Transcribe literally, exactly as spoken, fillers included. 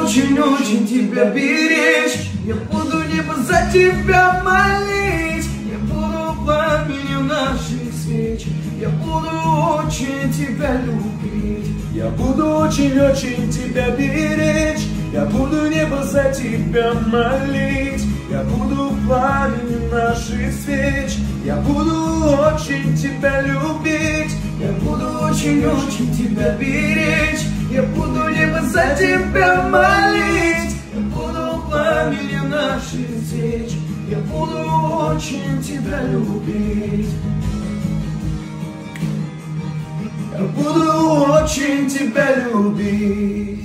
очень-очень тебя беречь. Я буду небо за тебя молить. Я буду пламенем наших свеч. Я буду очень тебя любить. Я буду очень-очень тебя беречь. Я буду небо за тебя молить. Я буду пламенем наших свеч. Я буду очень тебя любить. Я буду очень-очень тебя беречь. Я буду небо за тебя молить. Я буду пламенем наших свеч. Я буду очень тебя любить. Я буду очень тебя любить.